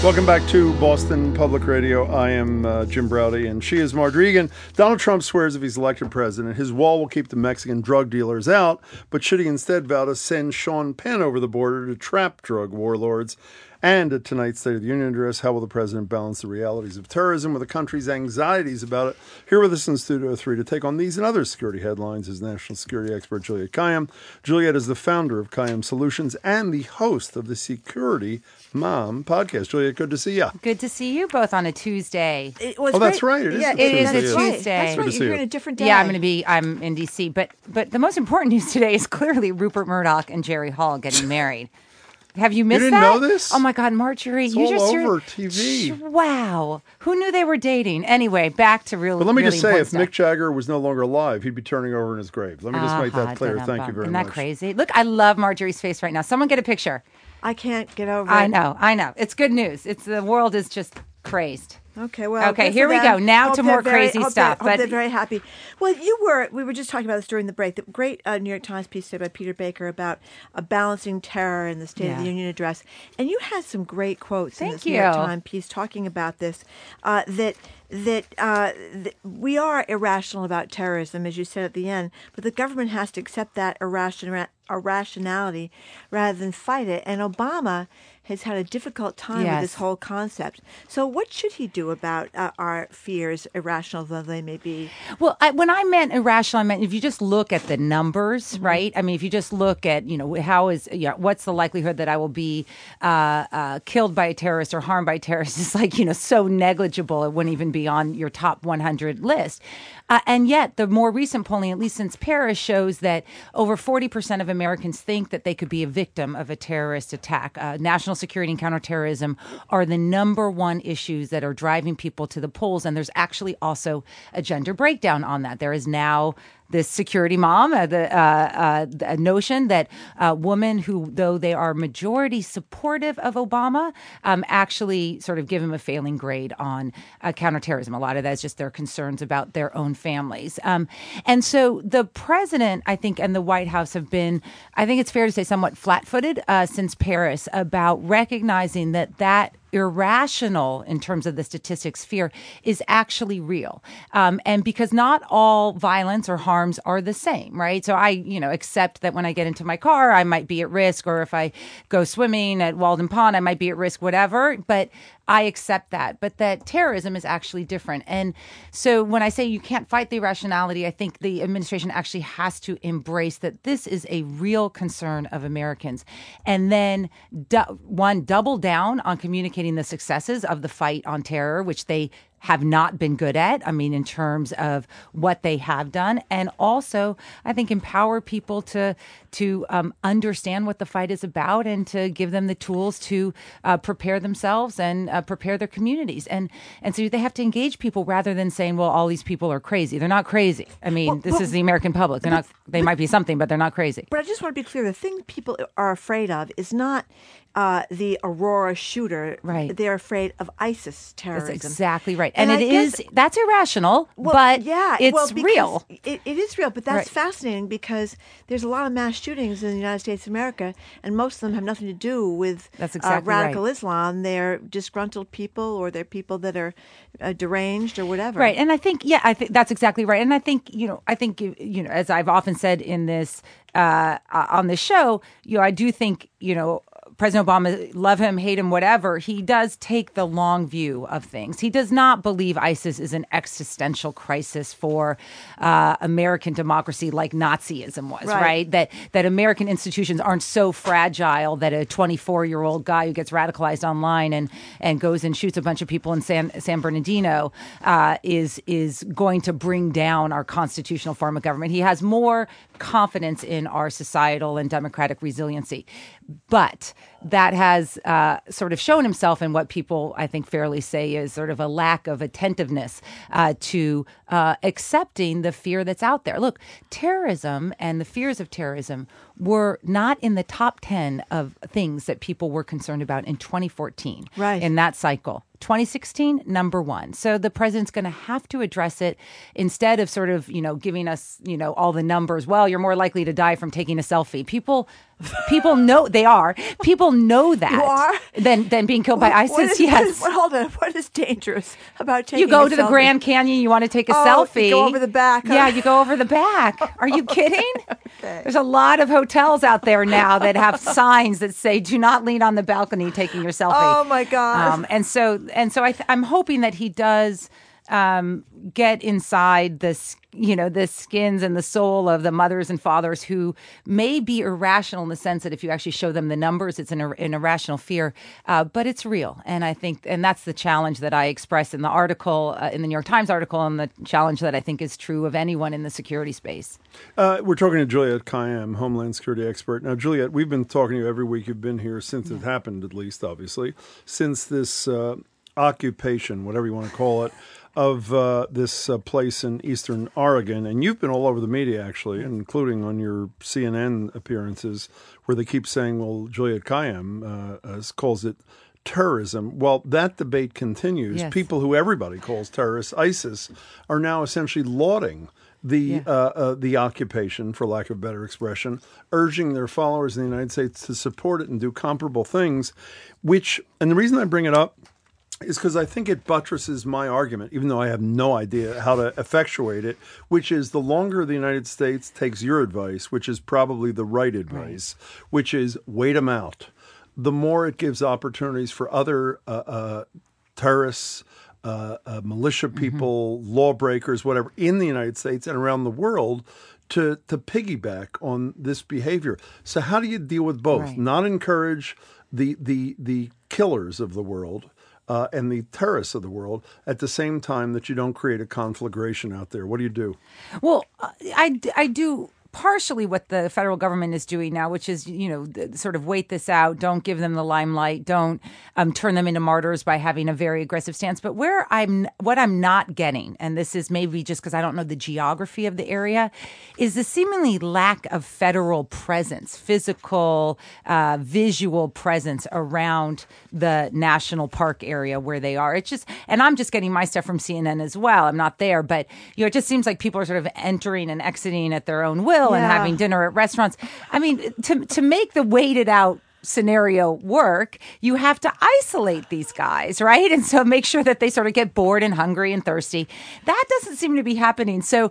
Welcome back to Boston Public Radio. I am Jim Browdy, and she is Margery Eagan. Donald Trump swears if he's elected president, his wall will keep the Mexican drug dealers out, but should he instead vow to send Sean Penn over the border to trap drug warlords? And at tonight's State of the Union address, how will the president balance the realities of terrorism with the country's anxieties about it? Here with us in Studio 3 to take on these and other security headlines is national security expert Juliette Kayyem. Juliette is the founder of Kayyem Solutions and the host of the Security Mom podcast. Juliette, good to see you. Good to see you both on a Tuesday. That's right. It is a Tuesday. That's right. You're in a different day. Yeah, I'm in D.C. But the most important news today is clearly Rupert Murdoch and Jerry Hall getting married. Have you missed that? You didn't know this? Oh my God, Margery. It's all over TV. Wow. Who knew they were dating? Anyway, back to real. But let me just say, if stuff. Mick Jagger was no longer alive, he'd be turning over in his grave. Let me just make that clear. Thank you very much. Isn't that crazy? Look, I love Margery's face right now. Someone get a picture. I can't get over it. I know. It's good news. The world is just crazed. Okay, well. Okay, here we go. Now to more crazy stuff. But they're very happy. Well, we were just talking about this during the break. The great New York Times piece by Peter Baker about balancing terror in the State of the Union address. And you had some great quotes in this New York Times piece talking about this, that we are irrational about terrorism, as you said at the end, but the government has to accept that irrationality rather than fight it. And Obama has had a difficult time with this whole concept. So what should he do about our fears, irrational though they may be? Well, when I meant irrational, I meant if you just look at the numbers, right? I mean, if you just look at, what's the likelihood that I will be killed by a terrorist or harmed by a terrorist is like, so negligible it wouldn't even be on your top 100 list. And yet the more recent polling, at least since Paris, shows that over 40% of Americans think that they could be a victim of a terrorist attack. National security and counterterrorism are the number one issues that are driving people to the polls. And there's actually also a gender breakdown on that. There is now this security mom, the notion that women who, though they are majority supportive of Obama, actually sort of give him a failing grade on counterterrorism. A lot of that is just their concerns about their own families. And so the president, I think, and the White House have been, I think it's fair to say, somewhat flat-footed since Paris about recognizing that irrational in terms of the statistics fear is actually real. And because not all violence or harms are the same, right? So I, accept that when I get into my car, I might be at risk, or if I go swimming at Walden Pond, I might be at risk, whatever. But I accept that. But that terrorism is actually different. And so when I say you can't fight the irrationality, I think the administration actually has to embrace that this is a real concern of Americans. And then, double down on communicating the successes of the fight on terror, which they have not been good at, in terms of what they have done. And also, I think, empower people to understand what the fight is about and to give them the tools to prepare themselves and prepare their communities. And so they have to engage people rather than saying, well, all these people are crazy. They're not crazy. This is the American public. They might be something, but they're not crazy. But I just want to be clear. The thing people are afraid of is not the Aurora shooter. Right. They're afraid of ISIS terrorism. That's exactly right. And that's irrational, but it's real. It is real, but that's fascinating because there's a lot of mass shootings in the United States of America, and most of them have nothing to do with radical Islam. They're disgruntled people, or they're people that are deranged or whatever. Right. And I think that's exactly right. And I think, as I've often said in this, on this show, I do think, President Obama, love him, hate him, whatever, he does take the long view of things. He does not believe ISIS is an existential crisis for American democracy like Nazism was, right? That American institutions aren't so fragile that a 24-year-old guy who gets radicalized online and goes and shoots a bunch of people in San Bernardino is going to bring down our constitutional form of government. He has more confidence in our societal and democratic resiliency. But that has sort of shown himself in what people, I think, fairly say is sort of a lack of attentiveness to accepting the fear that's out there. Look, terrorism and the fears of terrorism were not in the top 10 of things that people were concerned about in 2014 in that cycle. 2016, number one. So the president's going to have to address it instead of sort of, giving us, all the numbers. Well, you're more likely to die from taking a selfie. People know they are. People know that. You are? Than being killed by ISIS. Yes. Hold on. What is dangerous about taking You go a to selfie? the Grand Canyon, you want to take a selfie. You go over the back. Huh? Yeah, you go over the back. Are you kidding? Okay. There's a lot of hotels out there now that have signs that say, do not lean on the balcony taking your selfie. Oh, my gosh. And so I'm hoping that he does get inside the skins and the soul of the mothers and fathers who may be irrational in the sense that if you actually show them the numbers, it's an irrational fear, but it's real. And I think, and that's the challenge that I express in the article, in the New York Times article, and the challenge that I think is true of anyone in the security space. We're talking to Juliette Kayyem, Homeland Security expert. Now, Juliette, we've been talking to you every week. You've been here since it happened, at least, obviously, since this occupation, whatever you want to call it, of this place in Eastern Oregon. And you've been all over the media, actually, including on your CNN appearances, where they keep saying, well, Juliette Kayyem calls it terrorism. Well, that debate continues. Yes. People who everybody calls terrorists, ISIS, are now essentially lauding the occupation, for lack of a better expression, urging their followers in the United States to support it and do comparable things, and the reason I bring it up is because I think it buttresses my argument, even though I have no idea how to effectuate it, which is the longer the United States takes your advice, which is probably the right advice, which is wait them out, the more it gives opportunities for other terrorists, militia people, lawbreakers, whatever, in the United States and around the world to piggyback on this behavior. So how do you deal with both? Right. Not encourage the killers of the world and the terrorists of the world at the same time that you don't create a conflagration out there. What do you do? Well, I do partially what the federal government is doing now, which is, sort of wait this out. Don't give them the limelight. Don't turn them into martyrs by having a very aggressive stance. But what I'm not getting, and this is maybe just because I don't know the geography of the area, is the seemingly lack of federal presence, physical, visual presence around the national park area where they are. It's just, and I'm just getting my stuff from CNN as well. I'm not there, but it just seems like people are sort of entering and exiting at their own will. And having dinner at restaurants. I mean, to make the waited out scenario work, you have to isolate these guys, right? And so make sure that they sort of get bored and hungry and thirsty. That doesn't seem to be happening. So,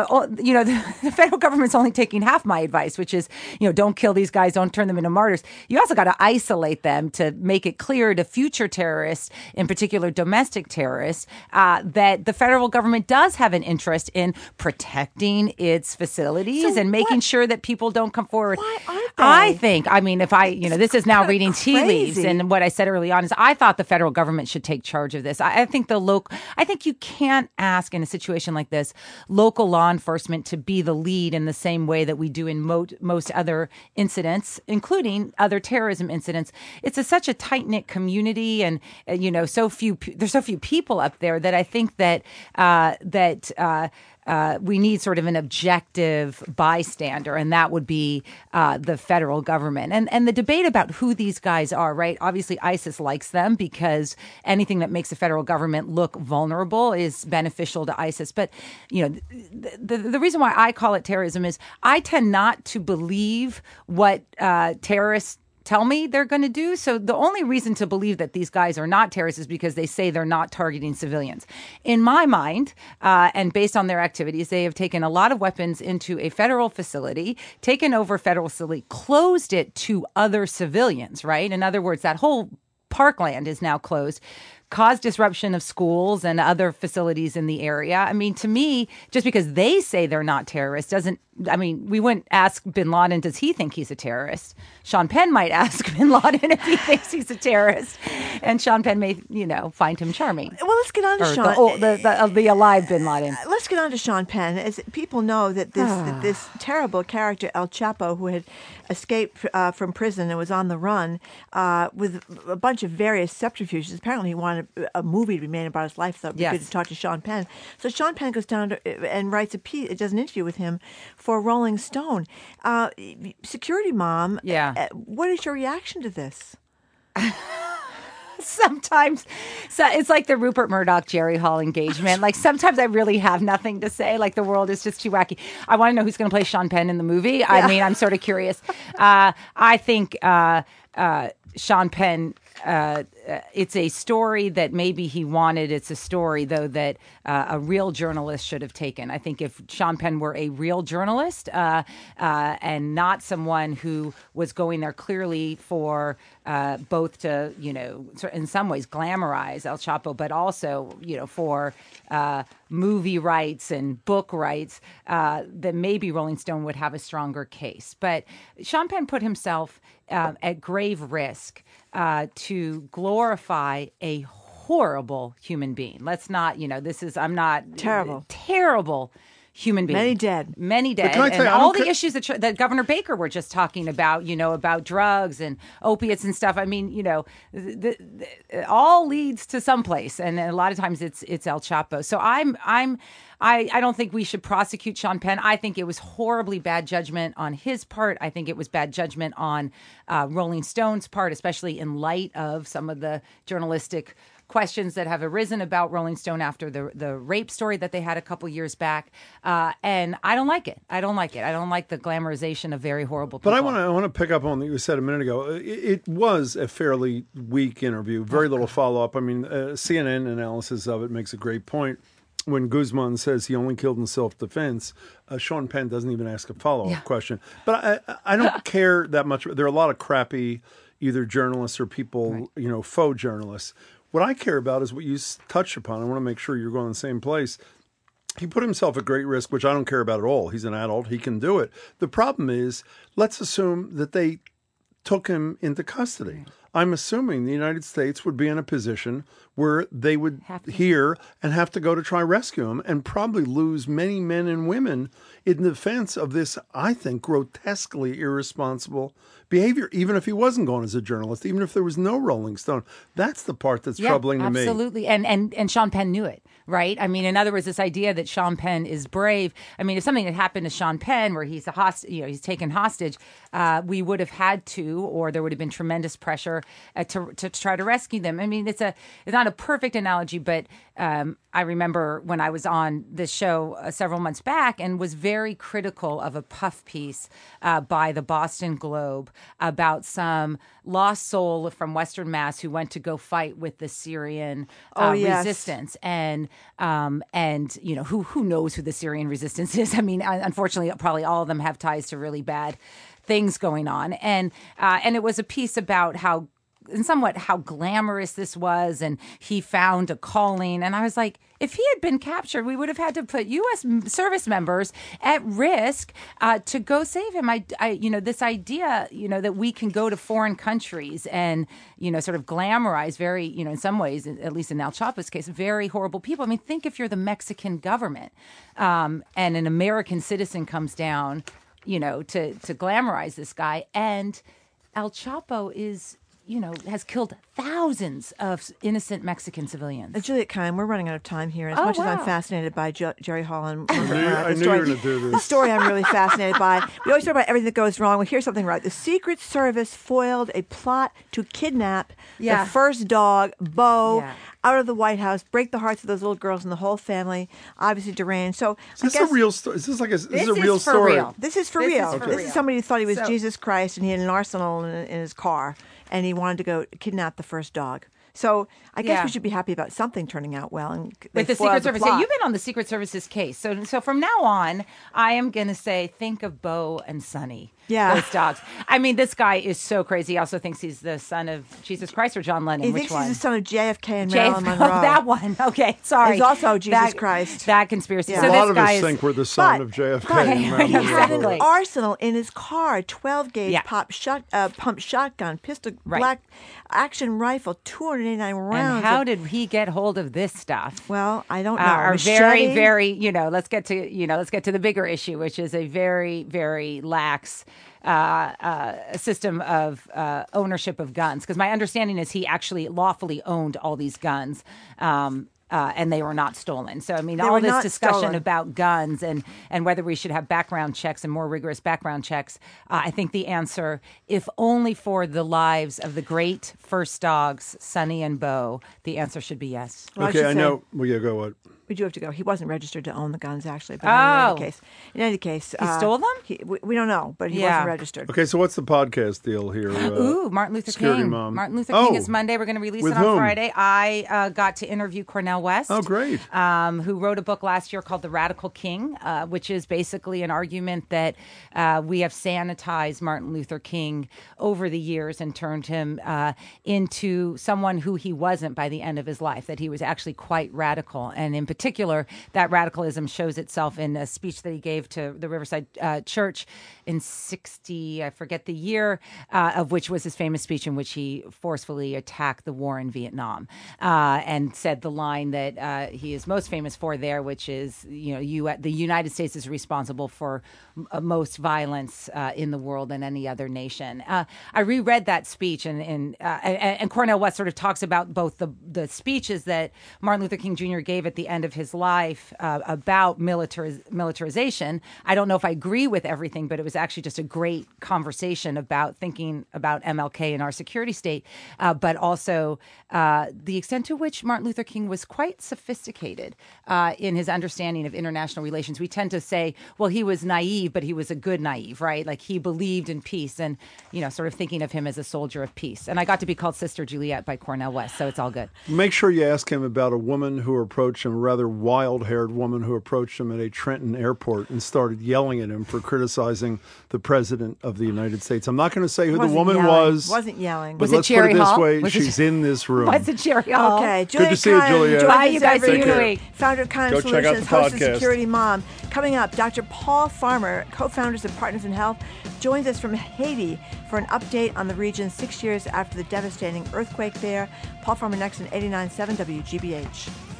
the federal government's only taking half my advice, which is, don't kill these guys, don't turn them into martyrs. You also got to isolate them to make it clear to future terrorists, in particular domestic terrorists, that the federal government does have an interest in protecting its facilities and making sure that people don't come forward. Why aren't they? I think, this is now reading tea leaves, crazy. and what I said early on is I thought the federal government should take charge of this. I think you can't ask in a situation like this local law enforcement to be the lead in the same way that we do in most other incidents, including other terrorism incidents. It's such a tight knit community, and there's so few people up there that I think that we need sort of an objective bystander, and that would be the federal government. And the debate about who these guys are, right? Obviously, ISIS likes them because anything that makes the federal government look vulnerable is beneficial to ISIS. But, the reason why I call it terrorism is I tend not to believe what terrorists tell me they're going to do. So the only reason to believe that these guys are not terrorists is because they say they're not targeting civilians. In my mind, and based on their activities, they have taken a lot of weapons into a federal facility, taken over federal facility, closed it to other civilians, right? In other words, that whole parkland is now closed, caused disruption of schools and other facilities in the area. I mean, to me, just because they say they're not terrorists we wouldn't ask bin Laden, does he think he's a terrorist? Sean Penn might ask bin Laden if he thinks he's a terrorist. And Sean Penn may, find him charming. Well, let's get on to Sean. The alive bin Laden. Let's get on to Sean Penn. As people know that this terrible character, El Chapo, who had escaped from prison and was on the run with a bunch of various subterfuges. Apparently, he wanted a movie to be made about his life, so it'd be good to talk to Sean Penn. So Sean Penn goes down and writes does an interview with him for Rolling Stone. Security mom, what is your reaction to this? Sometimes, so it's like the Rupert Murdoch Jerry Hall engagement. Like sometimes I really have nothing to say. Like the world is just too wacky. I want to know who's going to play Sean Penn in the movie. Yeah. I mean, I'm sort of curious. I think Sean Penn. It's a story that maybe he wanted. It's a story, though, that a real journalist should have taken. I think if Sean Penn were a real journalist and not someone who was going there clearly for both to, in some ways glamorize El Chapo, but also, for movie rights and book rights, that maybe Rolling Stone would have a stronger case. But Sean Penn put himself at grave risk to glorify a horrible human being. Let's not, I'm not terrible human being. Many dead. And all the issues that Governor Baker were just talking about, about drugs and opiates and stuff. I mean, it all leads to someplace, and a lot of times it's El Chapo. So I don't think we should prosecute Sean Penn. I think it was horribly bad judgment on his part. I think it was bad judgment on Rolling Stone's part, especially in light of some of the journalistic questions that have arisen about Rolling Stone after the rape story that they had a couple years back. And I don't like it. I don't like the glamorization of very horrible people. But I want to pick up on what you said a minute ago. It was a fairly weak interview, very little follow-up. I mean, CNN analysis of it makes a great point. When Guzman says he only killed in self-defense, Sean Penn doesn't even ask a follow-up question. But I don't care that much. There are a lot of crappy either journalists or people, faux journalists. What I care about is what you touched upon. I want to make sure you're going the same place. He put himself at great risk, which I don't care about at all. He's an adult. He can do it. The problem is, let's assume that they took him into custody. I'm assuming the United States would be in a position where they would hear and have to go to try rescue him and probably lose many men and women in defense of this, I think, grotesquely irresponsible behavior, even if he wasn't going as a journalist, even if there was no Rolling Stone. That's the part that's troubling to me. Absolutely. And Sean Penn knew it, right? I mean, in other words, this idea that Sean Penn is brave. I mean, if something had happened to Sean Penn where he's he's taken hostage, we would have had to, or there would have been tremendous pressure to try to rescue them. I mean, it's not a perfect analogy, but I remember when I was on this show several months back and was very critical of a puff piece by the Boston Globe about some lost soul from Western Mass who went to go fight with the Syrian resistance, and who knows who the Syrian resistance is? I mean, unfortunately, probably all of them have ties to really bad things going on, and it was a piece about how glamorous this was, and he found a calling. And I was like, if he had been captured, we would have had to put U.S. service members at risk to go save him. This idea, that we can go to foreign countries and, sort of glamorize very, in some ways, at least in El Chapo's case, very horrible people. I mean, think if you're the Mexican government and an American citizen comes down, to glamorize this guy, and El Chapo is, has killed thousands of innocent Mexican civilians. Juliet Kine, we're running out of time here. As much as I'm fascinated by Jerry Hall and I knew you were going to do this. The story I'm really fascinated by. We always talk about everything that goes wrong. Well, here's something right. The Secret Service foiled a plot to kidnap the first dog, Bo, out of the White House, break the hearts of those little girls and the whole family, obviously deranged. So is this a real story? Is this a real story? Real. This is for real. This is somebody who thought he was Jesus Christ and he had an arsenal in his car, and he wanted to go kidnap the first dog. So I guess we should be happy about something turning out well. And with the Secret Service. Yeah, you've been on the Secret Service's case. So from now on, I am going to say, think of Bo and Sonny. Yeah. Those dogs. I mean, this guy is so crazy. He also thinks he's the son of Jesus Christ or John Lennon. He Which thinks one? he's the son of JFK and Marilyn Monroe. That one. Okay, sorry. He's also Jesus Christ. That conspiracy. Yeah. So a lot this of guy us think we're the son of JFK. And Marilyn He had Monroe. an arsenal in his car, 12-gauge pump shotgun, pistol, black action rifle, 289 rounds. And how did he get hold of this stuff? Well, I don't know. Are very, very, let's get to the bigger issue, which is a very, very lax system of ownership of guns. Because my understanding is he actually lawfully owned all these guns. and they were not stolen. So, I mean, They all were this not discussion stolen. about guns and whether we should have background checks and more rigorous background checks, I think the answer, if only for the lives of the great first dogs, Sonny and Bo, the answer should be yes. Well, Okay, I should know. say- Well, yeah, go what? We do have to go. He wasn't registered to own the guns, actually. But Oh. in any case, He stole them? We don't know, but he Yeah. wasn't registered. Okay, so what's the podcast deal here? Ooh, Martin Luther Security King. Mom. Martin Luther Oh. King is Monday. We're going to release With it on whom? Friday. I got to interview Cornel West. Oh, great. Who wrote a book last year called The Radical King, which is basically an argument that we have sanitized Martin Luther King over the years and turned him into someone who he wasn't by the end of his life, that he was actually quite radical. And in particular, that radicalism shows itself in a speech that he gave to the Riverside Church in 60, I forget the year, of which was his famous speech in which he forcefully attacked the war in Vietnam and said the line that he is most famous for there, which is, the United States is responsible for most violence in the world than any other nation. I reread that speech, and Cornel West sort of talks about both the speeches that Martin Luther King Jr. gave at the end of his life about militarization. I don't know if I agree with everything, but it was actually just a great conversation about thinking about MLK and our security state, but also the extent to which Martin Luther King was quite sophisticated in his understanding of international relations. We tend to say, well, he was naive, but he was a good naive, right? Like he believed in peace and, sort of thinking of him as a soldier of peace. And I got to be called Sister Juliet by Cornel West, so it's all good. Make sure you ask him about a woman who approached him, a rather wild-haired woman who approached him at a Trenton airport and started yelling at him for criticizing the President of the United States. I'm not going to say who the Wasn't woman yelling. was. Wasn't yelling. But Was it let's put Jerry it this Hall? way. Was it- She's in this room. What's a cherry hall? Okay, Good to see you, Kine Juliet. joins Bye, us you guys. every See you in a week. week. Founder of Kine Go check out Solutions, the host of podcast. Security Mom. Coming up, Dr. Paul Farmer, co-founders of Partners in Health, joins us from Haiti for an update on the region 6 years after the devastating earthquake there. Paul Farmer next on 89.7 WGBH.